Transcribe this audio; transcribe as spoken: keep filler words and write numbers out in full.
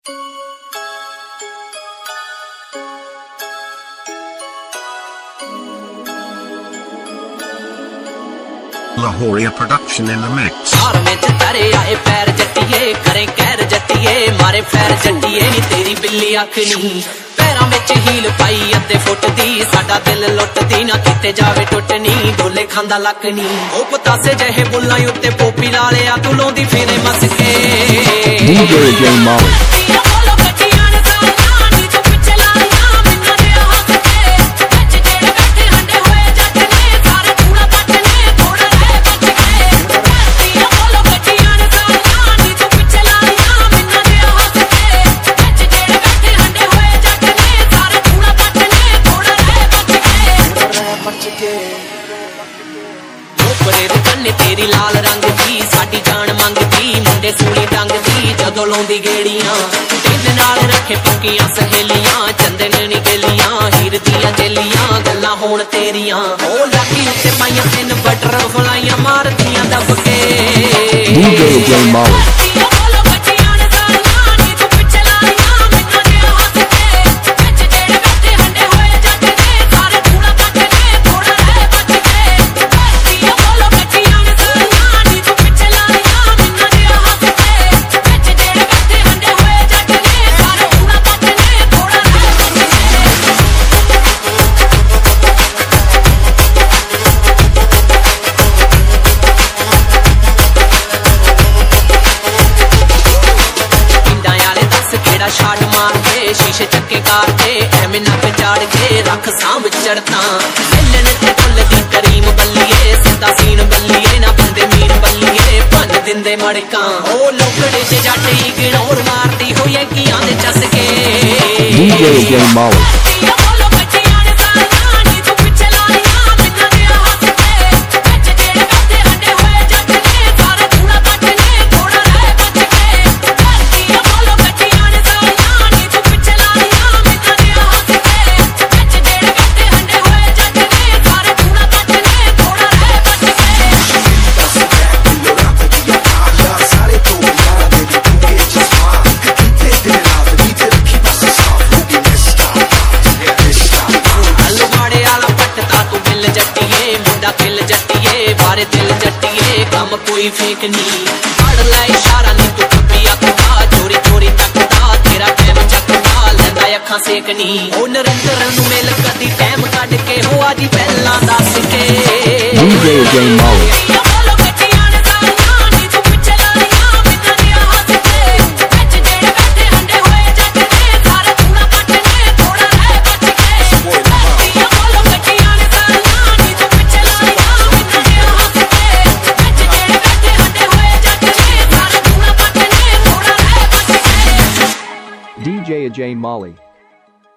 Lahoria production in the mix. सार में तारे आए पैर जट्टिए करे कैर जट्टिए मारे पैर जट्टिए नी तेरी बिल्ली आखनी पैरां विच हील पाई अद्धे फुट दी साडा दिल लुटदी ना किते जावे टुटनी डोले खांदा लकनी ओ पतासे जहे बुल्लां उत्ते पोपी लालिया तू लोंदी फेरे मस के D J J Molly तेरी लाल रंग दी साडी जान मंगदी मुंडे सूली डंग दी जदों लौंदी गेड़ियां दिल नाल रखे पक्कियां सहेलियां चंदन नी गेलियां हीर दियां जेलियां गल्लां होण तेरियां ओ लाठी उत्ते पाइयां तिन बटर फलाइयां मारदियां दब के D J J Molly छाट मार के शीशे चक्के कार के एवें नक चाड़ के रख सांभ चढ़ता मिलन ते ढुलदी करीम बल्लिए सिद्धा सीन बल्लिए ना बंदे मीर बल्लिए भन दिंदे मड़का ओ लोकड़े च जट इग्नोर मारदी होए कियां दे चसके D J J Molly बारे दिल जट्टिए कम कोई फेक नी पढ़ लै इशारा नी तू कभी आखदा चोरी चोरी तकदा तेरा टाइम चकदा लैंदा अखां सेकनी ओ नरेंद्र नू मिल कदी टाइम कढ के हो आजी पहला दस के D J J Molly D J J Molly